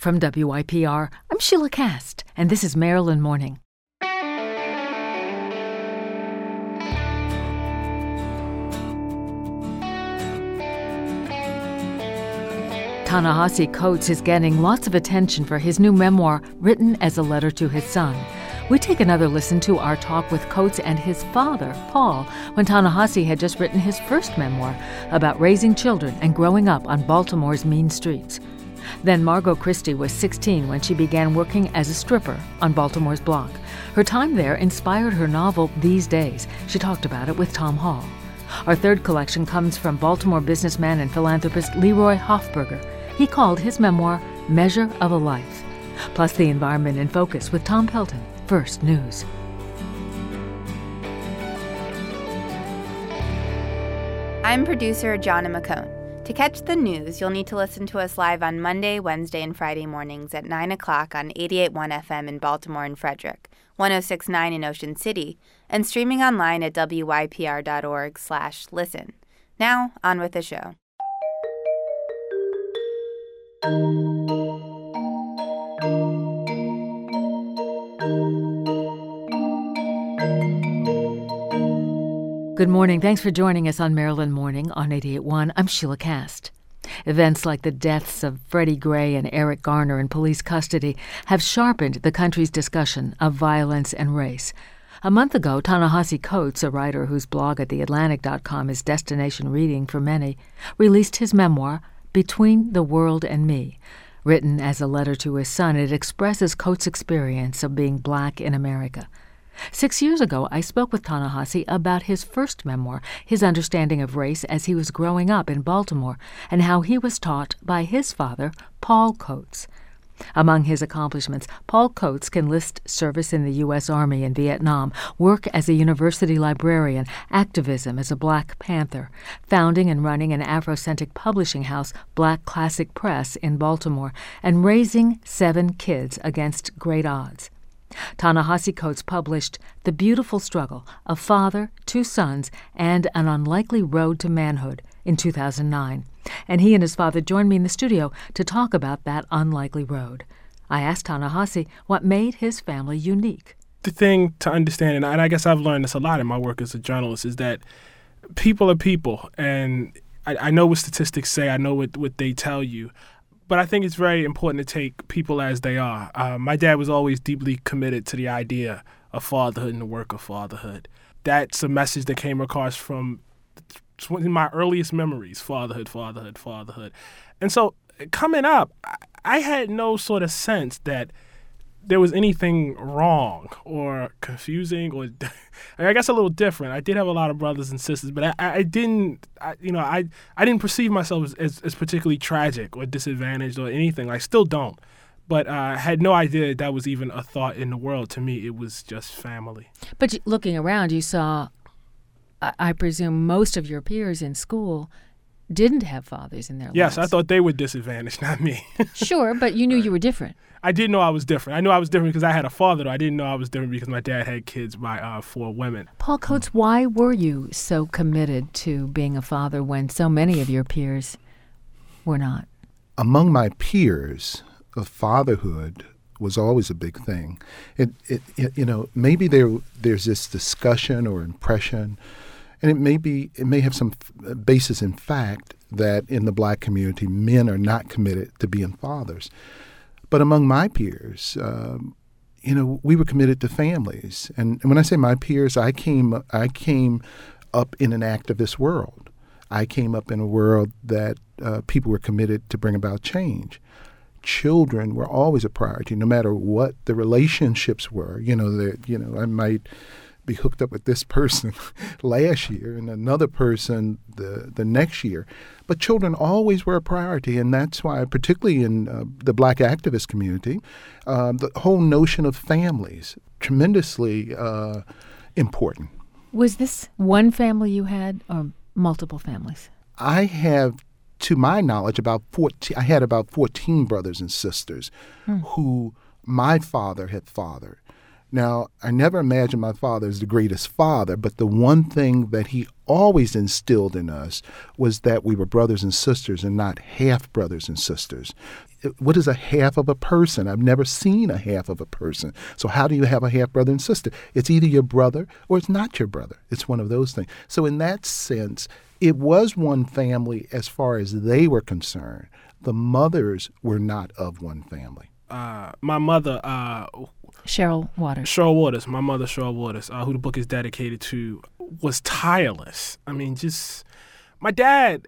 From WYPR, I'm Sheila Cast, and this is Maryland Morning. Ta-Nehisi Coates is getting lots of attention for his new memoir, written as a letter to his son. We take another listen to our talk with Coates and his father, Paul, when Ta-Nehisi had just written his first memoir about raising children and growing up on Baltimore's mean streets. Then Margot Christie was 16 when she began working as a stripper on Baltimore's block. Her time there inspired her novel, These Days. She talked about it with Tom Hall. Our third collection comes from Baltimore businessman and philanthropist Leroy Hofberger. He called his memoir Measure of a Life. Plus the environment in focus with Tom Pelton. First, news. I'm producer Jonna McCone. To catch the news, you'll need to listen to us live on Monday, Wednesday, and Friday mornings at 9 o'clock on 88.1 FM in Baltimore and Frederick, 106.9 in Ocean City, and streaming online at wypr.org/listen. Now, on with the show. Good morning. Thanks for joining us on Maryland Morning on 88.1. I'm Sheila Cast. Events like the deaths of Freddie Gray and Eric Garner in police custody have sharpened the country's discussion of violence and race. A month ago, Ta-Nehisi Coates, a writer whose blog at theatlantic.com is destination reading for many, released his memoir, Between the World and Me. Written as a letter to his son, it expresses Coates' experience of being black in America. 6 years ago, I spoke with Ta-Nehisi about his first memoir, his understanding of race as he was growing up in Baltimore, and how he was taught by his father, Paul Coates. Among his accomplishments, Paul Coates can list service in the U.S. Army in Vietnam, work as a university librarian, activism as a Black Panther, founding and running an Afrocentric publishing house, Black Classic Press, in Baltimore, and raising 7 kids against great odds. Ta-Nehisi Coates published The Beautiful Struggle, A Father, 2 Sons, and An Unlikely Road to Manhood in 2009. And he and his father joined me in the studio to talk about that unlikely road. I asked Ta-Nehisi what made his family unique. The thing to understand, and I guess I've learned this a lot in my work as a journalist, is that people are people. And I know what statistics say. I know what they tell you. But I think it's very important to take people as they are. My dad was always deeply committed to the idea of fatherhood and the work of fatherhood. That's a message that came across from in my earliest memories, fatherhood. And so coming up, I had no sort of sense that there was anything wrong or confusing or I guess a little different. I did have a lot of brothers and sisters, but I didn't perceive myself as particularly tragic or disadvantaged or anything. I still don't. But I had no idea that was even a thought in the world. To me, it was just family. But looking around, you saw, I presume, most of your peers in school didn't have fathers in their lives. Yes, I thought they were disadvantaged, not me. Sure, but you knew you were different. I did know I was different. I knew I was different because I had a father. I didn't know I was different because my dad had kids by 4 women. Paul Coates, why were you so committed to being a father when so many of your peers were not? Among my peers, fatherhood was always a big thing. Maybe there's this discussion or impression, and it may have some basis in fact that in the Black community, men are not committed to being fathers. But among my peers, we were committed to families. And when I say my peers, I came up in an activist world. I came up in a world that people were committed to bring about change. Children were always a priority, no matter what the relationships were. I might be hooked up with this person last year and another person the next year. But children always were a priority, and that's why, particularly in the Black activist community, the whole notion of families, tremendously important. Was this one family you had or multiple families? I have, to my knowledge, I had about 14 brothers and sisters who my father had fathered. Now, I never imagined my father as the greatest father, but the one thing that he always instilled in us was that we were brothers and sisters and not half brothers and sisters. what is a half of a person? I've never seen a half of a person. So how do you have a half brother and sister? It's either your brother or it's not your brother. It's one of those things. So in that sense, it was one family as far as they were concerned. The mothers were not of one family. My mother, Cheryl Waters. Cheryl Waters, my mother, Cheryl Waters, who the book is dedicated to, was tireless. I mean, just my dad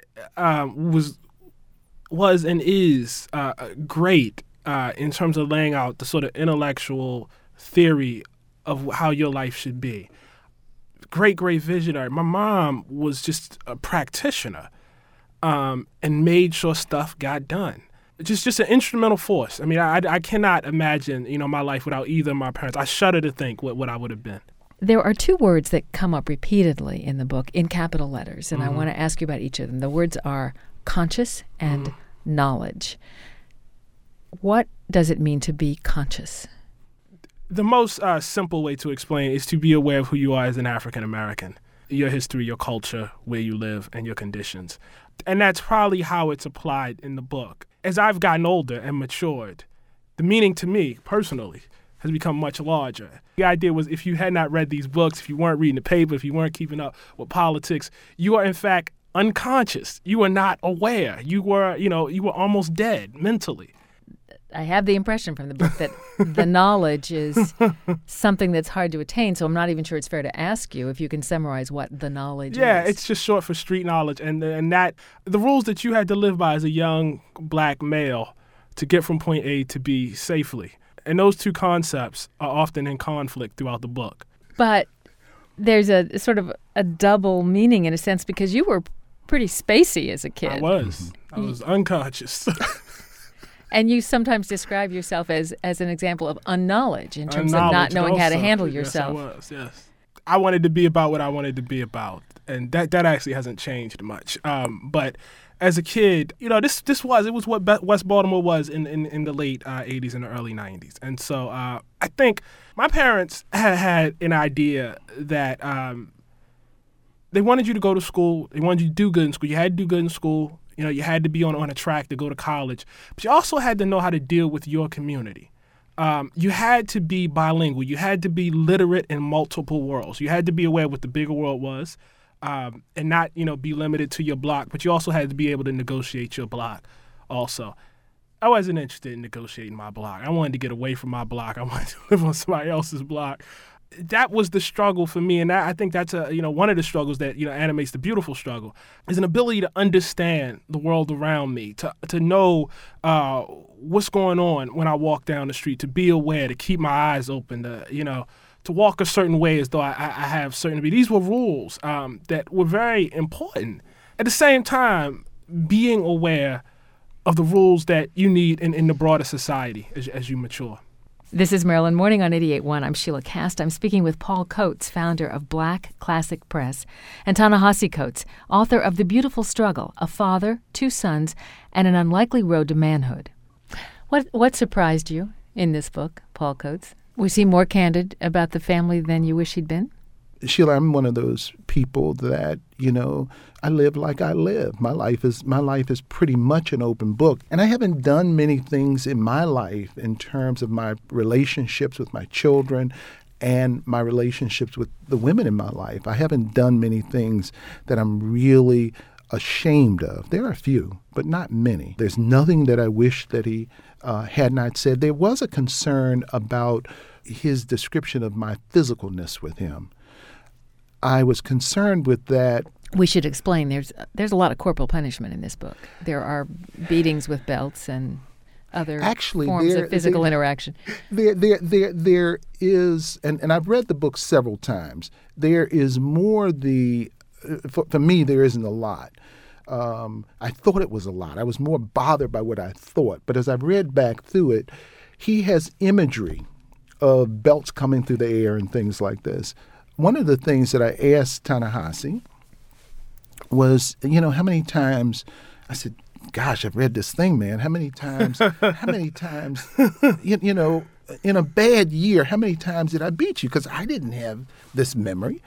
was and is great in terms of laying out the sort of intellectual theory of how your life should be. Great visionary. My mom was just a practitioner and made sure stuff got done. Just an instrumental force. I mean, I cannot imagine, my life without either of my parents. I shudder to think what I would have been. There are two words that come up repeatedly in the book in capital letters, and I want to ask you about each of them. The words are conscious and knowledge. What does it mean to be conscious? The most simple way to explain is to be aware of who you are as an African American, your history, your culture, where you live, and your conditions. And that's probably how it's applied in the book. As I've gotten older and matured, the meaning to me, personally, has become much larger. The idea was if you had not read these books, if you weren't reading the paper, if you weren't keeping up with politics, you are in fact unconscious. You were not aware. You were almost dead mentally. I have the impression from the book that the knowledge is something that's hard to attain, so I'm not even sure it's fair to ask you if you can summarize what the knowledge is. Yeah, it's just short for street knowledge, and that the rules that you had to live by as a young black male to get from point A to B safely. And those two concepts are often in conflict throughout the book. But there's a sort of a double meaning in a sense because you were pretty spacey as a kid. I was. I was unconscious. And you sometimes describe yourself as an example of unknowledge in terms of not knowing how to handle yourself. Yes, I was, yes. I wanted to be about what I wanted to be about, and that actually hasn't changed much. But as a kid, this was what West Baltimore was in the late 80s and the early 90s. And so I think my parents had an idea that they wanted you to go to school. They wanted you to do good in school. You had to do good in school. You had to be on a track to go to college. But you also had to know how to deal with your community. You had to be bilingual. You had to be literate in multiple worlds. You had to be aware what the bigger world was. And not, be limited to your block, but you also had to be able to negotiate your block also. I wasn't interested in negotiating my block. I wanted to get away from my block. I wanted to live on somebody else's block. That was the struggle for me, and I think that's one of the struggles that animates the beautiful struggle is an ability to understand the world around me, to know what's going on when I walk down the street, to be aware, to keep my eyes open, to walk a certain way as though I have certainty. These were rules that were very important. At the same time, being aware of the rules that you need in the broader society as you mature. This is Maryland Morning on 88.1. I'm Sheila Cast. I'm speaking with Paul Coates, founder of Black Classic Press, and Ta-Nehisi Coates, author of The Beautiful Struggle, A Father, Two Sons, and An Unlikely Road to Manhood. What surprised you in this book, Paul Coates? Was he more candid about the family than you wish he'd been? Sheila, I'm one of those people that, I live like I live. My life is pretty much an open book. And I haven't done many things in my life in terms of my relationships with my children and my relationships with the women in my life. I haven't done many things that I'm really ashamed of. There are a few, but not many. There's nothing that I wish that he had not said. There was a concern about his description of my physicalness with him. I was concerned with that. We should explain there's a lot of corporal punishment in this book. There are beatings with belts and other forms of physical interaction. There is, and I've read the book several times, there is more for me, there isn't a lot. I thought it was a lot. I was more bothered by what I thought. But as I've read back through it, he has imagery of belts coming through the air and things like this. One of the things that I asked Ta-Nehisi was, how many times, I said, gosh, I've read this thing, man. How many times, in a bad year, how many times did I beat you? Because I didn't have this memory,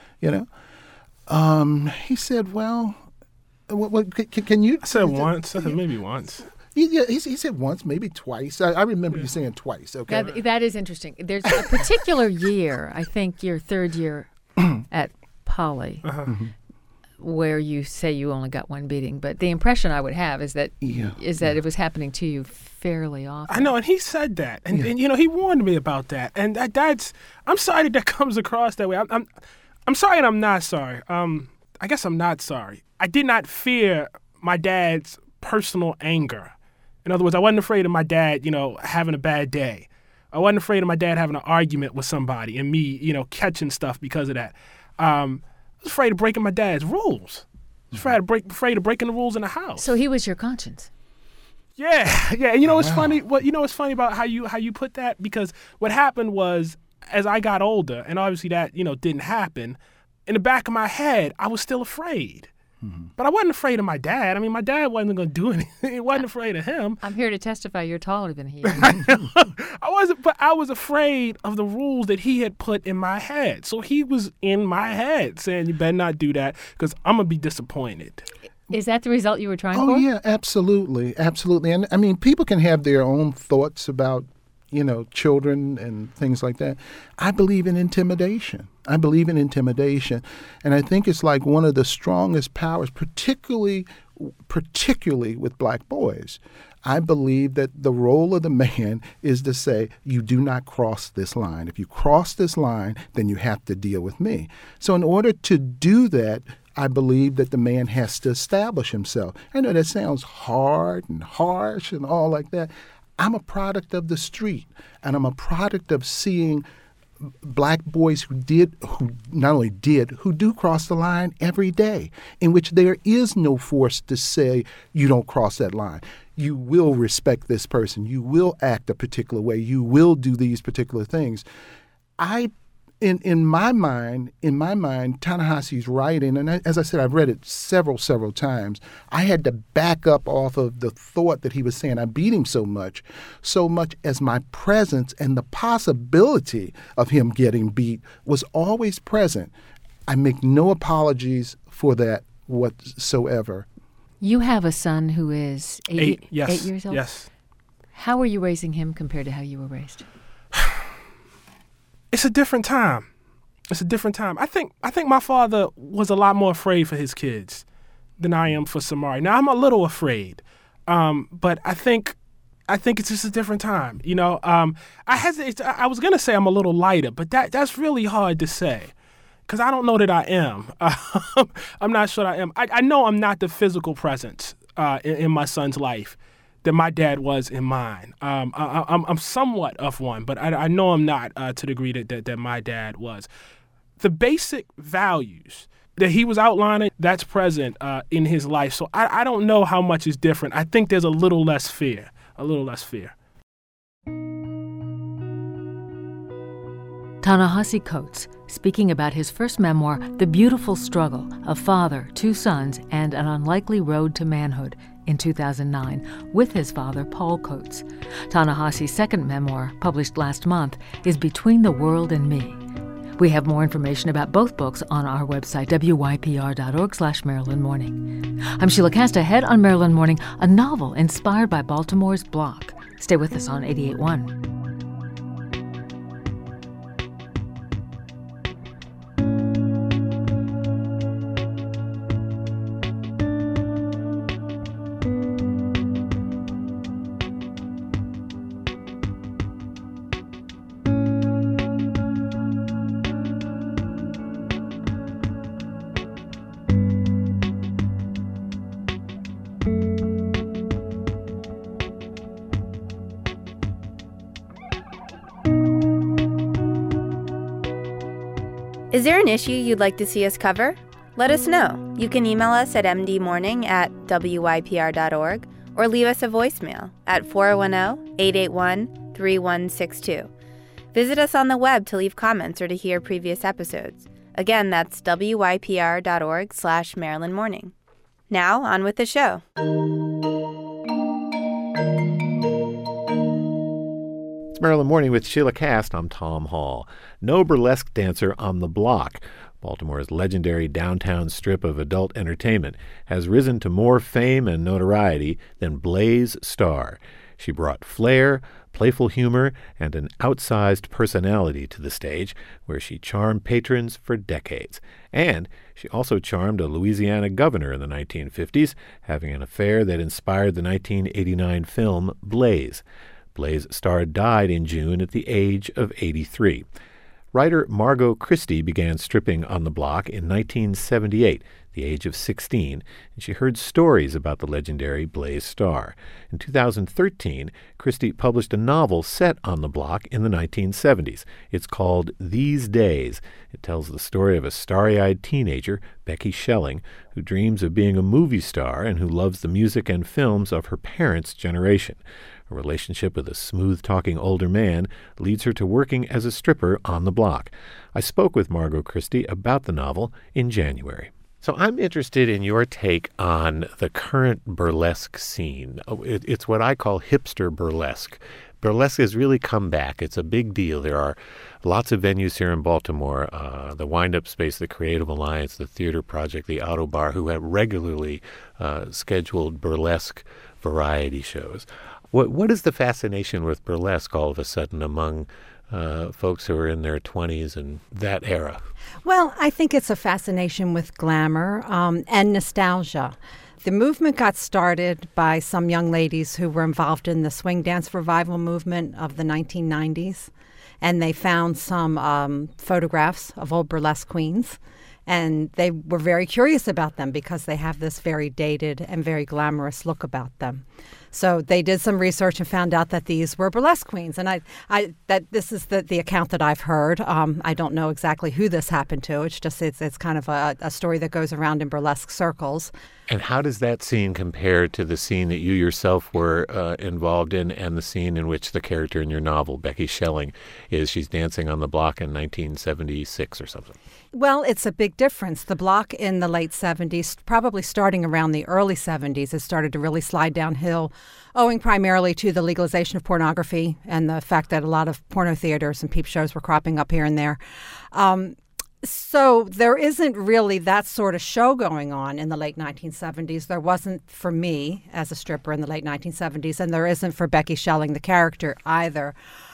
He said, well, can you? I said once. I said maybe once. He said once, maybe twice. I remember you saying twice. Okay. That is interesting. There's a particular year, I think your third year at Poly, where you say you only got one beating. But the impression I would have is that it was happening to you fairly often. I know, and he said that, and he warned me about that, and I'm sorry that comes across that way. I'm sorry, and I'm not sorry. I guess I'm not sorry. I did not fear my dad's personal anger. In other words, I wasn't afraid of my dad, having a bad day. I wasn't afraid of my dad having an argument with somebody and me, catching stuff because of that. I was afraid of breaking my dad's rules. I was afraid of breaking the rules in the house. So he was your conscience. Yeah. And what's funny? What's funny about how you put that? Because what happened was, as I got older, and obviously that didn't happen, in the back of my head, I was still afraid. But I wasn't afraid of my dad. I mean, my dad wasn't going to do anything. I wasn't afraid of him. I'm here to testify you're taller than he is. I wasn't, but I was afraid of the rules that he had put in my head. So he was in my head saying, you better not do that because I'm going to be disappointed. Is that the result you were trying for? Oh, yeah, absolutely. Absolutely. And I mean, people can have their own thoughts about children and things like that. I believe in intimidation. And I think it's like one of the strongest powers, particularly with black boys. I believe that the role of the man is to say, you do not cross this line. If you cross this line, then you have to deal with me. So in order to do that, I believe that the man has to establish himself. I know that sounds hard and harsh and all like that. I'm a product of the street, and I'm a product of seeing black boys who do cross the line every day, in which there is no force to say you don't cross that line. You will respect this person. You will act a particular way. You will do these particular things. In my mind, Ta-Nehisi's writing, and as I said, I've read it several times. I had to back up off of the thought that he was saying I beat him so much as my presence and the possibility of him getting beat was always present. I make no apologies for that whatsoever. You have a son who is 8 years old? Yes. How were you raising him compared to how you were raised? It's a different time. I think my father was a lot more afraid for his kids than I am for Samari. Now I'm a little afraid, but I think it's just a different time. I was gonna say I'm a little lighter, but that's really hard to say because I don't know that I am. I'm not sure I am. I know I'm not the physical presence in my son's life that my dad was in mine. I'm somewhat of one, but I know I'm not to the degree that my dad was. The basic values that he was outlining, that's present in his life. So I don't know how much is different. I think there's a little less fear. Ta-Nehisi Coates, speaking about his first memoir, The Beautiful Struggle, a father, 2 sons, and an unlikely road to manhood, in 2009, with his father, Paul Coates. Ta-Nehisi's second memoir, published last month, is Between the World and Me. We have more information about both books on our website, wypr.org/Maryland Morning. I'm Sheila Cast. Ahead on Maryland Morning, a novel inspired by Baltimore's block. Stay with us on 88.1. Is there an issue you'd like to see us cover? Let us know. You can email us at mdmorning@wypr.org or leave us a voicemail at 410-881-3162. Visit us on the web to leave comments or to hear previous episodes. Again, that's wypr.org/Maryland Morning. Now, on with the show. Maryland Morning with Sheila Cast. I'm Tom Hall. No burlesque dancer on the block. Baltimore's legendary downtown strip of adult entertainment, has risen to more fame and notoriety than Blaze Starr. She brought flair, playful humor, and an outsized personality to the stage, where she charmed patrons for decades. And she also charmed a Louisiana governor in the 1950s, having an affair that inspired the 1989 film Blaze. Blaze Starr died in June at the age of 83. Writer Margot Christie began stripping on the block in 1978, the age of 16, and she heard stories about the legendary Blaze Starr. In 2013, Christie published a novel set on the block in the 1970s. It's called These Days. It tells the story of a starry-eyed teenager, Becky Schelling, who dreams of being a movie star and who loves the music and films of her parents' generation. A relationship with a smooth-talking older man leads her to working as a stripper on the block. I spoke with Margot Christie about the novel in January. So I'm interested in your take on the current burlesque scene. It's what I call hipster burlesque. Burlesque has really come back. It's a big deal. There are lots of venues here in Baltimore, the Wind-Up Space, the Creative Alliance, the Theater Project, the Auto Bar, who have regularly scheduled burlesque variety shows. What is the fascination with burlesque all of a sudden among folks who are in their 20s and that era? Well, I think it's a fascination with glamour and nostalgia. The movement got started by some young ladies who were involved in the swing dance revival movement of the 1990s, and they found some photographs of old burlesque queens. And they were very curious about them because they have this very dated and very glamorous look about them. So they did some research and found out that these were burlesque queens. And that this is the account that I've heard. I don't know exactly who this happened to. It's kind of a story that goes around in burlesque circles. And how does that scene compare to the scene that you yourself were involved in and the scene in which the character in your novel, Becky Schelling, is? She's dancing on the block in 1976 or something. Well, it's a big difference. The block in the late 70s, probably starting around the early 70s, it started to really slide downhill, owing primarily to the legalization of pornography and the fact that a lot of porno theaters and peep shows were cropping up here and there. So there isn't really that sort of show going on in the late 1970s. There wasn't for me as a stripper in the late 1970s, and there isn't for Becky Schelling, the character, either.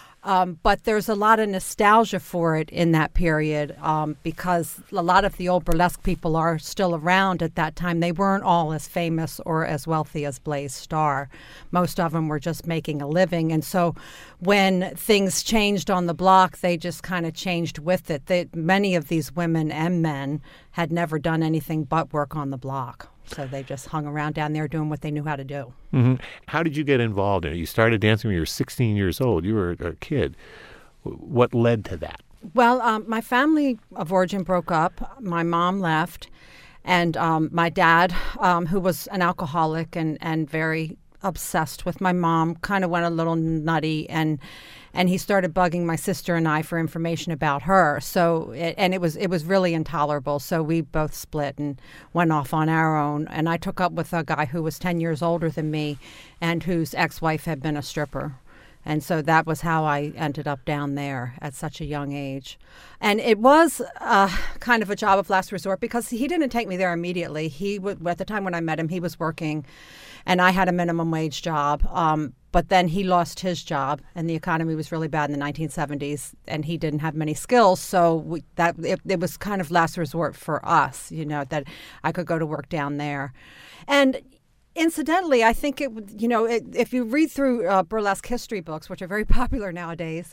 But there's a lot of nostalgia for it in that period because a lot of the old burlesque people are still around at that time. They weren't all as famous or as wealthy as Blaze Starr. Most of them were just making a living. And so when things changed on the block, they just kind of changed with it. Many of these women and men had never done anything but work on the block. So they just hung around down there doing what they knew how to do. Mm-hmm. How did you get involved in it? You started dancing when you were 16 years old. You were a kid. What led to that? Well, my family of origin broke up. My mom left. And my dad, who was an alcoholic and very obsessed with my mom, kind of went a little nutty, and he started bugging my sister and I for information about her. So it was really intolerable. So we both split and went off on our own. And I took up with a guy who was 10 years older than me and whose ex-wife had been a stripper. And so that was how I ended up down there at such a young age. And it was kind of a job of last resort because he didn't take me there immediately. At the time when I met him, he was working, and I had a minimum wage job. But then he lost his job, and the economy was really bad in the 1970s, and he didn't have many skills. So it was kind of last resort for us, that I could go to work down there. And incidentally, I think if you read through burlesque history books, which are very popular nowadays,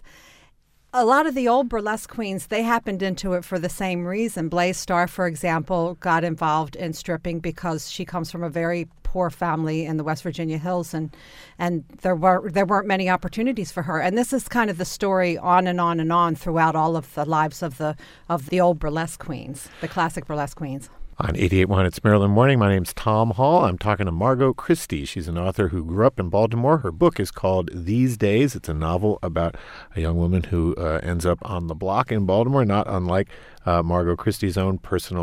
a lot of the old burlesque queens, they happened into it for the same reason. Blaze Starr, for example, got involved in stripping because she comes from a very poor family in the West Virginia hills, and there weren't many opportunities for her. And this is kind of the story on and on and on throughout all of the lives of the old burlesque queens, the classic burlesque queens. On 88.1, it's Maryland Morning. My name's Tom Hall. I'm talking to Margot Christie. She's an author who grew up in Baltimore. Her book is called These Days. It's a novel about a young woman who ends up on the block in Baltimore, not unlike Margot Christie's own personal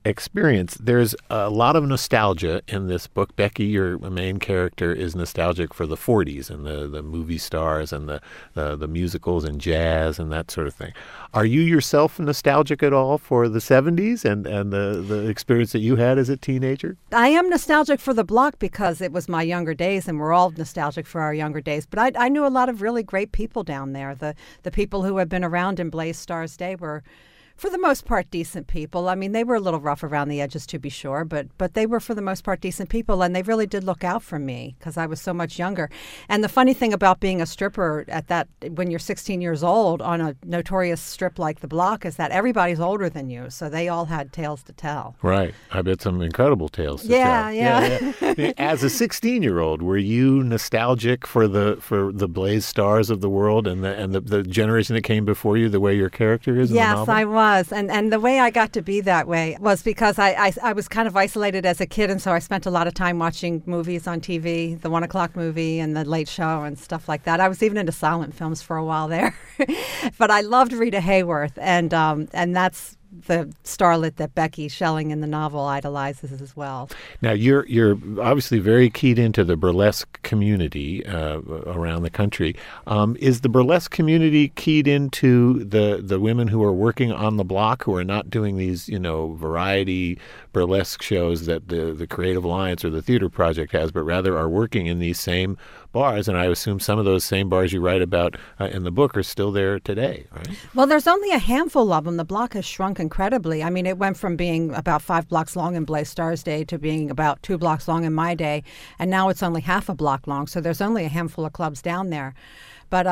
experience. There's a lot of nostalgia in this book. Becky, your main character, is nostalgic for the 40s and the movie stars and the musicals and jazz and that sort of thing. Are you yourself nostalgic at all for the 70s and the experience that you had as a teenager? I am nostalgic for the block because it was my younger days, and we're all nostalgic for our younger days. But I knew a lot of really great people down there. The people who had been around in Blaze Starr's day were, for the most part, decent people. I mean, they were a little rough around the edges, to be sure, but they were, for the most part, decent people, and they really did look out for me because I was so much younger. And the funny thing about being a stripper when you're 16 years old on a notorious strip like the Block is that everybody's older than you, so they all had tales to tell. Right. I bet some incredible tales to tell. Yeah. As a 16-year-old, were you nostalgic for the Blaze Stars of the world and the generation that came before you, the way your character is in the novel? Yes, I was. And the way I got to be that way was because I was kind of isolated as a kid, and so I spent a lot of time watching movies on TV, the 1 o'clock movie and the Late Show and stuff like that. I was even into silent films for a while there. But I loved Rita Hayworth, and that's the starlet that Becky Schelling in the novel idolizes as well. Now, you're obviously very keyed into the burlesque community around the country. Is the burlesque community keyed into the women who are working on the block, who are not doing these, variety burlesque shows that the Creative Alliance or the Theater Project has, but rather are working in these same bars? And I assume some of those same bars you write about in the book are still there today, right? Well, there's only a handful of them. The block has shrunk incredibly. I mean, it went from being about 5 blocks long in Blaze Starr's day to being about 2 blocks long in my day, and now it's only half a block long. So there's only a handful of clubs down there. But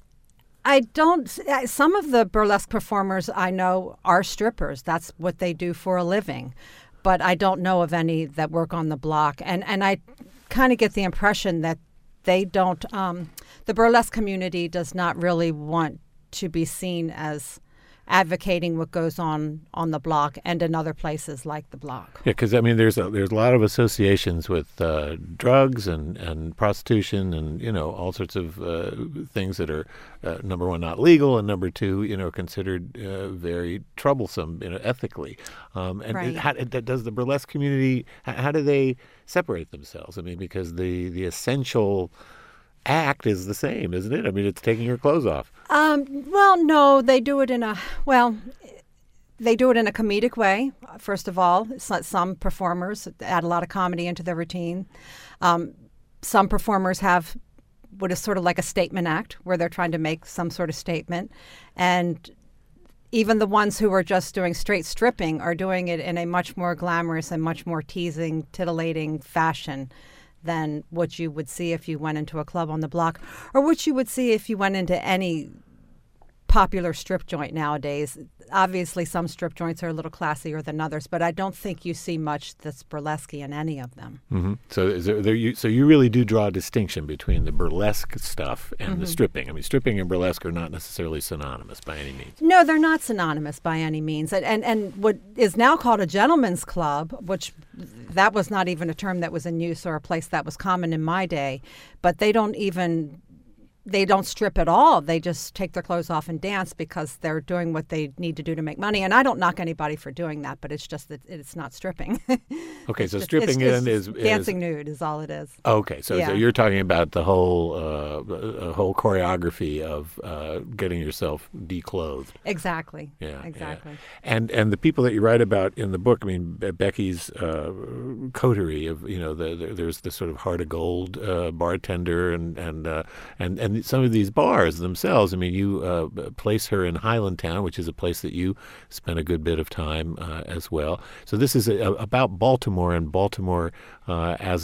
some of the burlesque performers I know are strippers. That's what they do for a living. But I don't know of any that work on the block. And I kind of get the impression that they don't, the burlesque community does not really want to be seen as advocating what goes on the block and in other places like the block. Yeah, because there's a lot of associations with drugs and prostitution and all sorts of things that are number one, not legal, and number two, considered very troublesome ethically. Right. How does the burlesque community? How do they separate themselves? because the essential act is the same, isn't it? It's taking your clothes off. Well, no, they do it in a comedic way. First of all, some performers add a lot of comedy into their routine. Some performers have what is sort of like a statement act where they're trying to make some sort of statement. And even the ones who are just doing straight stripping are doing it in a much more glamorous and much more teasing, titillating fashion than what you would see if you went into a club on the block, or what you would see if you went into any popular strip joint nowadays. Obviously, some strip joints are a little classier than others, but I don't think you see much that's burlesque in any of them. Mm-hmm. So you really do draw a distinction between the burlesque stuff and the stripping. Stripping and burlesque are not necessarily synonymous by any means. No, they're not synonymous by any means. And what is now called a gentleman's club, which that was not even a term that was in use or a place that was common in my day, but they don't strip at all. They just take their clothes off and dance because they're doing what they need to do to make money. And I don't knock anybody for doing that, but it's just that it's not stripping. Okay, so stripping is dancing nude is all it is. Okay, so you're talking about the whole choreography of getting yourself declothed. Exactly. Yeah, exactly. Yeah. And the people that you write about in the book, Becky's coterie of there's this sort of heart of gold bartender and some of these bars themselves. You place her in Highlandtown, which is a place that you spent a good bit of time as well. So this is about Baltimore, and Baltimore as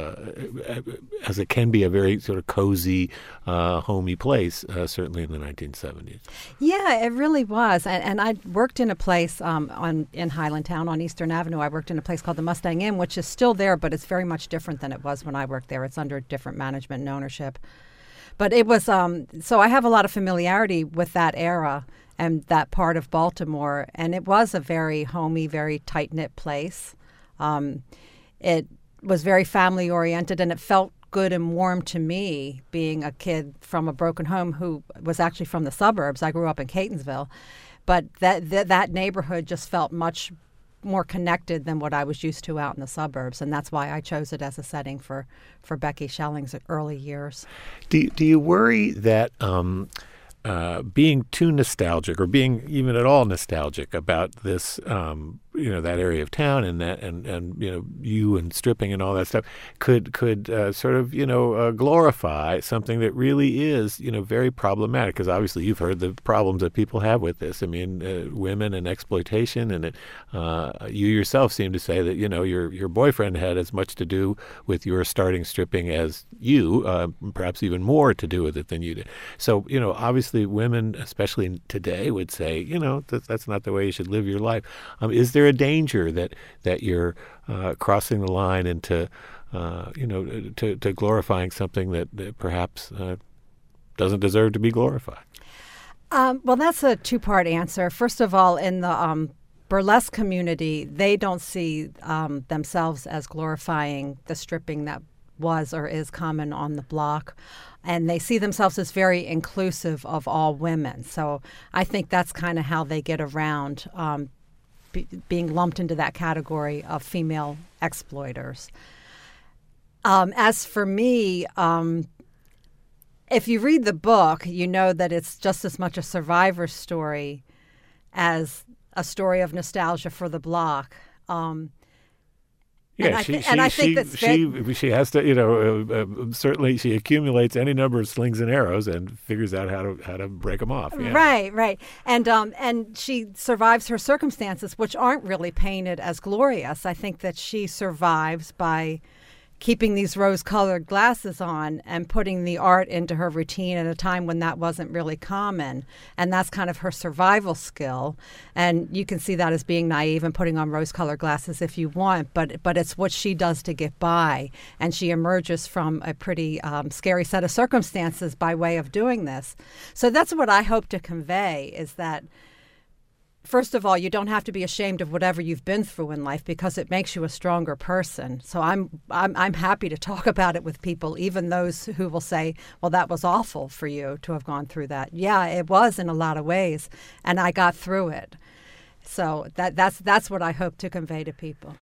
it can be a very sort of cozy, homey place, certainly in the 1970s. Yeah, it really was. And I worked in a place in Highlandtown on Eastern Avenue. I worked in a place called the Mustang Inn, which is still there, but it's very much different than it was when I worked there. It's under different management and ownership. But it was, so I have a lot of familiarity with that era and that part of Baltimore. And it was a very homey, very tight-knit place. It was very family-oriented, and it felt good and warm to me, being a kid from a broken home who was actually from the suburbs. I grew up in Catonsville. But that neighborhood just felt much more connected than what I was used to out in the suburbs, and that's why I chose it as a setting for Becky Schelling's early years. Do you worry that being too nostalgic, or being even at all nostalgic about this, that area of town and that and you and stripping and all that stuff could sort of glorify something that really is very problematic? Because obviously you've heard the problems that people have with this. I mean, women and exploitation, and you yourself seem to say that your boyfriend had as much to do with your starting stripping as you, perhaps even more to do with it than you did. So obviously women, especially today, would say that's not the way you should live your life. Is there a danger that you're crossing the line into to glorifying something that perhaps doesn't deserve to be glorified? Well, that's a two-part answer. First of all, in the burlesque community, they don't see themselves as glorifying the stripping that was or is common on the block. And they see themselves as very inclusive of all women. So I think that's kind of how they get around being lumped into that category of female exploiters. As for me, if you read the book, you know that it's just as much a survivor story as a story of nostalgia for the block. Yeah, she has to, certainly she accumulates any number of slings and arrows and figures out how to break them off. Yeah. Right. And she survives her circumstances, which aren't really painted as glorious. I think that she survives by keeping these rose-colored glasses on and putting the art into her routine at a time when that wasn't really common. And that's kind of her survival skill. And you can see that as being naive and putting on rose-colored glasses if you want, but it's what she does to get by. And she emerges from a pretty scary set of circumstances by way of doing this. So that's what I hope to convey, is that first of all, you don't have to be ashamed of whatever you've been through in life, because it makes you a stronger person. So I'm happy to talk about it with people, even those who will say, well, that was awful for you to have gone through that. Yeah, it was in a lot of ways, and I got through it. So that's what I hope to convey to people.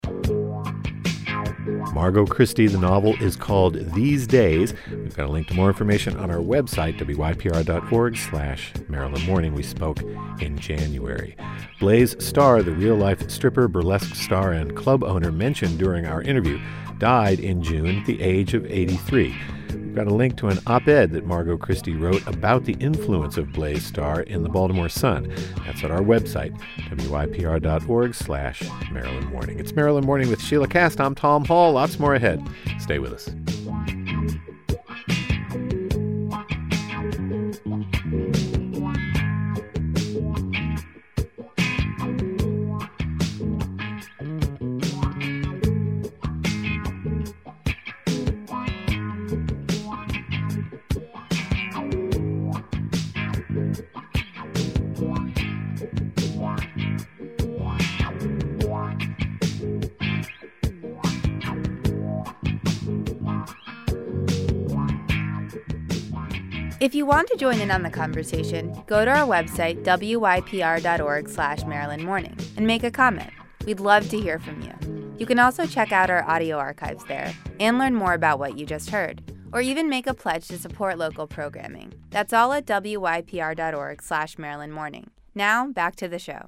Margot Christie, the novel is called These Days. We've got a link to more information on our website, wypr.org/Maryland Morning. We spoke in January. Blaze Starr, the real-life stripper, burlesque star, and club owner mentioned during our interview, died in June at the age of 83. We've got a link to an op-ed that Margot Christie wrote about the influence of Blaze Starr in the Baltimore Sun. That's at our website, wypr.org/Maryland Morning. It's Maryland Morning with Sheila Cast. I'm Tom Hall. Lots more ahead. Stay with us. If you want to join in on the conversation, go to our website, wypr.org/Maryland Morning, and make a comment. We'd love to hear from you. You can also check out our audio archives there and learn more about what you just heard, or even make a pledge to support local programming. That's all at wypr.org/Maryland Morning. Now, back to the show.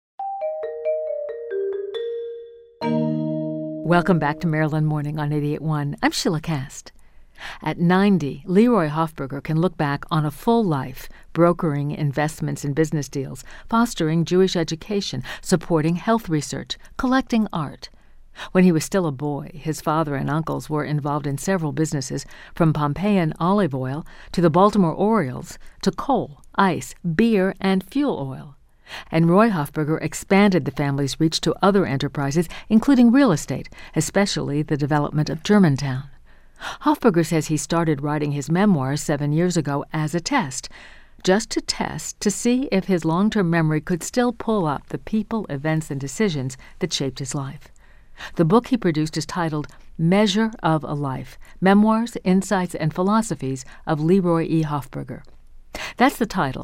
Welcome back to Maryland Morning on 88.1. I'm Sheila Cast. At 90, Leroy Hofberger can look back on a full life, brokering investments and business deals, fostering Jewish education, supporting health research, collecting art. When he was still a boy, his father and uncles were involved in several businesses, from Pompeian olive oil to the Baltimore Orioles to coal, ice, beer, and fuel oil. And Roy Hofberger expanded the family's reach to other enterprises, including real estate, especially the development of Germantown. Hofberger says he started writing his memoirs 7 years ago as a test, just to test to see if his long-term memory could still pull up the people, events, and decisions that shaped his life. The book he produced is titled Measure of a Life, Memoirs, Insights, and Philosophies of Leroy E. Hofberger. That's the title,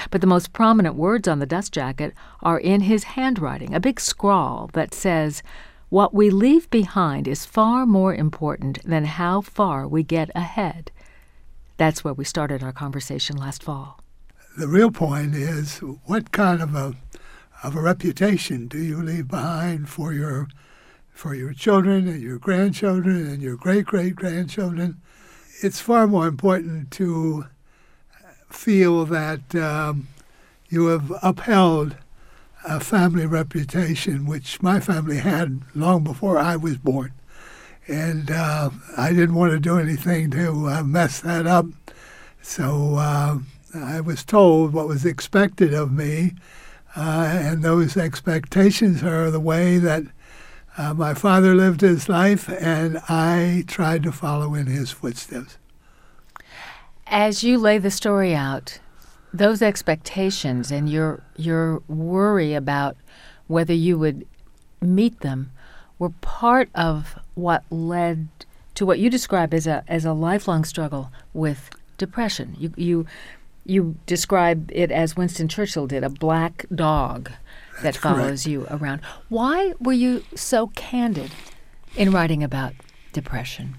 But the most prominent words on the dust jacket are in his handwriting, a big scrawl that says, "What we leave behind is far more important than how far we get ahead." That's where we started our conversation last fall. The real point is, what kind of a reputation do you leave behind for your children and your grandchildren and your great-great-grandchildren? It's far more important to feel that you have upheld a family reputation, which my family had long before I was born. And I didn't want to do anything to mess that up. So I was told what was expected of me, and those expectations are the way that my father lived his life, and I tried to follow in his footsteps. As you lay the story out, those expectations and your worry about whether you would meet them were part of what led to what you describe as a lifelong struggle with depression. You describe it as Winston Churchill did, a black dog that follows you around. Why were you so candid in writing about depression?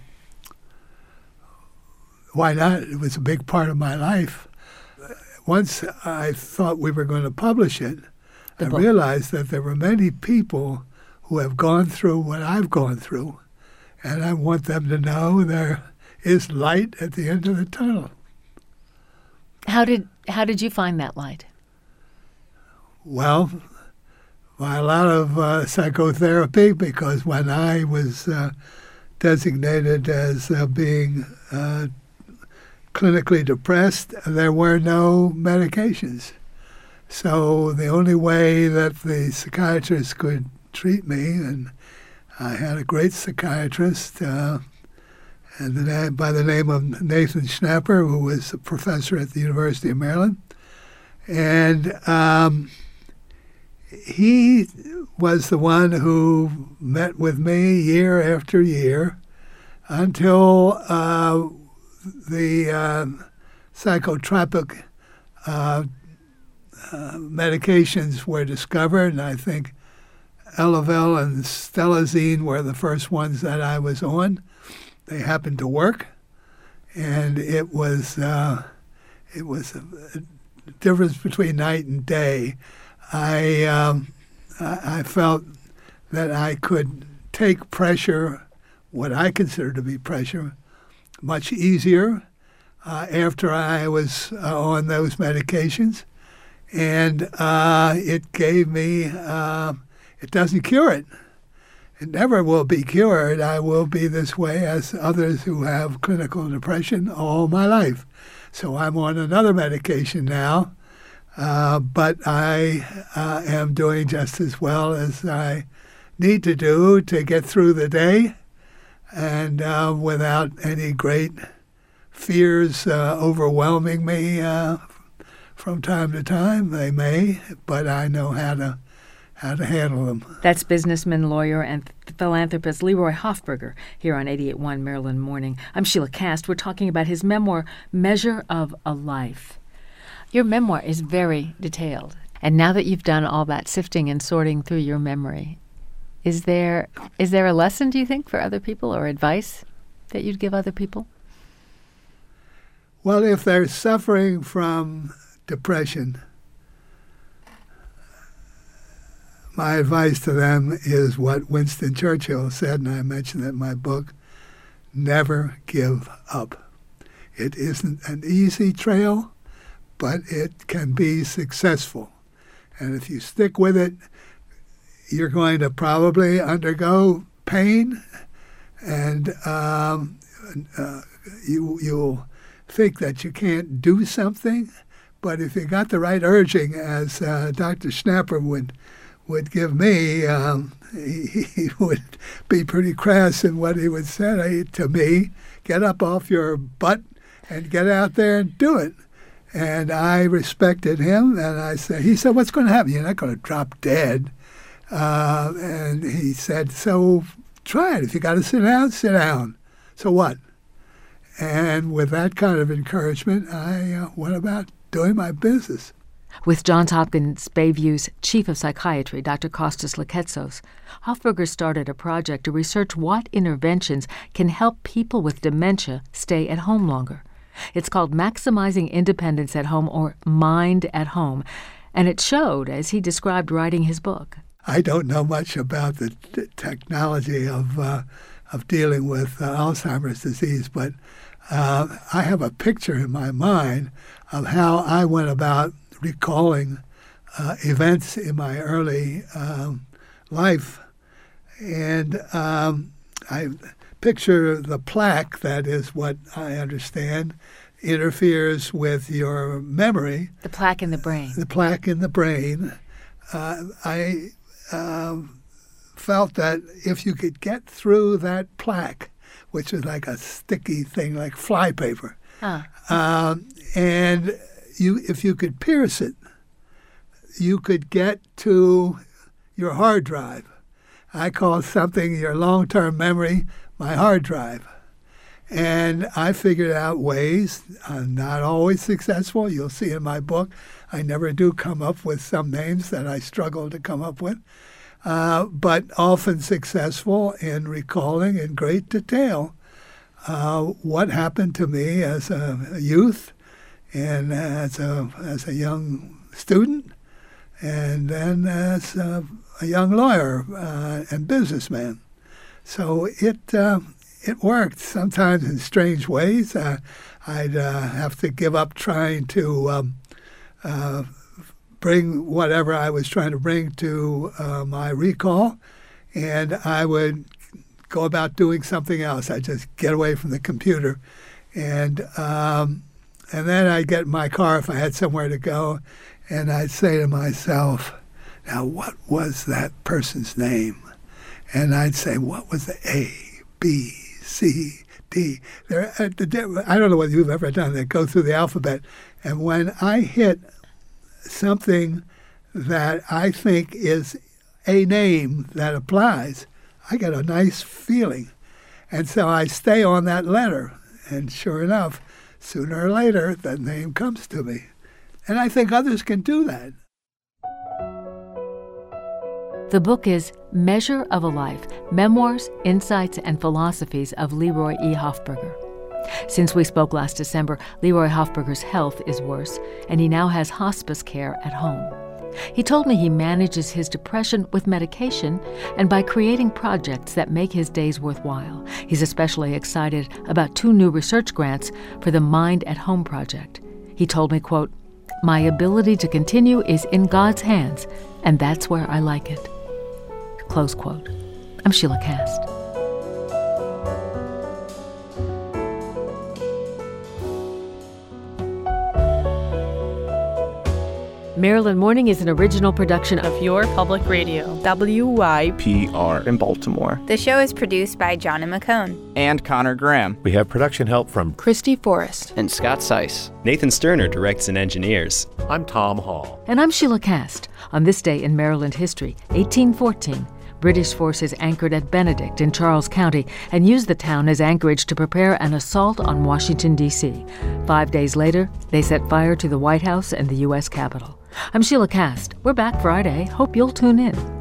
Why not? It was a big part of my life. Once I thought we were going to publish it, I realized that there were many people who have gone through what I've gone through, and I want them to know there is light at the end of the tunnel. How did you find that light? Well, by a lot of psychotherapy, because when I was designated as being clinically depressed, there were no medications. So the only way that the psychiatrist could treat me, and I had a great psychiatrist by the name of Nathan Schnapper, who was a professor at the University of Maryland. And he was the one who met with me year after year until the psychotropic medications were discovered, and I think Elavil and Stelazine were the first ones that I was on. They happened to work, and it was a difference between night and day. I felt that I could take pressure, what I consider to be pressure, much easier after I was on those medications. And it gave me, it doesn't cure it. It never will be cured. I will be this way as others who have clinical depression all my life. So I'm on another medication now, but I am doing just as well as I need to do to get through the day, and without any great fears overwhelming me from time to time. They may, but I know how to handle them. That's businessman, lawyer, and philanthropist Leroy Hofberger here on 88.1 Maryland Morning. I'm Sheila Cast. We're talking about his memoir, Measure of a Life. Your memoir is very detailed. And now that you've done all that sifting and sorting through your memory, is there a lesson, do you think, for other people, or advice that you'd give other people? Well, if they're suffering from depression, my advice to them is what Winston Churchill said, and I mentioned it in my book: never give up. It isn't an easy trail, but it can be successful. And if you stick with it, you're going to probably undergo pain, and you'll think that you can't do something. But if you got the right urging, as Dr. Schnapper would give me, he would be pretty crass in what he would say to me: get up off your butt and get out there and do it. And I respected him, and he said, what's going to happen? You're not going to drop dead. And he said, so try it. If you got to sit down, sit down. So what? And with that kind of encouragement, I went about doing my business. With Johns Hopkins Bayview's chief of psychiatry, Dr. Kostas Liketsos, Hoffberger started a project to research what interventions can help people with dementia stay at home longer. It's called Maximizing Independence at Home, or Mind at Home, and it showed as he described writing his book. I don't know much about the technology of dealing with Alzheimer's disease, but I have a picture in my mind of how I went about recalling events in my early life. And I picture the plaque, that is what I understand, interferes with your memory. The plaque in the brain. The plaque in the brain. I felt that if you could get through that plaque, which is like a sticky thing, like flypaper, and if you could pierce it, you could get to your hard drive. I call something your long-term memory my hard drive. And I figured out ways, not always successful. You'll see in my book, I never do come up with some names that I struggle to come up with, but often successful in recalling in great detail what happened to me as a youth and as a young student, and then as a young lawyer and businessman. So it worked, sometimes in strange ways. I'd have to give up trying to bring whatever I was trying to bring to my recall, and I would go about doing something else. I'd just get away from the computer, and then I'd get in my car if I had somewhere to go, and I'd say to myself, now what was that person's name? And I'd say, what was the A, B, C, D? I don't know whether you've ever done that, go through the alphabet. And when I hit something that I think is a name that applies, I get a nice feeling. And so I stay on that letter. And sure enough, sooner or later, that name comes to me. And I think others can do that. The book is Measure of a Life, Memoirs, Insights, and Philosophies of Leroy E. Hoffberger. Since we spoke last December, Leroy Hoffberger's health is worse, and he now has hospice care at home. He told me he manages his depression with medication and by creating projects that make his days worthwhile. He's especially excited about 2 new research grants for the Mind at Home project. He told me, quote, "My ability to continue is in God's hands, and that's where I like it." Close quote. I'm Sheila Cast. Maryland Morning is an original production of Your Public Radio, WYPR in Baltimore. The show is produced by Johnny McCone and Connor Graham. We have production help from Christy Forrest and Scott Seiss. Nathan Sterner directs and engineers. I'm Tom Hall. And I'm Sheila Cast. On this day in Maryland history, 1814, British forces anchored at Benedict in Charles County and used the town as anchorage to prepare an assault on Washington, D.C. 5 days later, they set fire to the White House and the U.S. Capitol. I'm Sheila Cast. We're back Friday. Hope you'll tune in.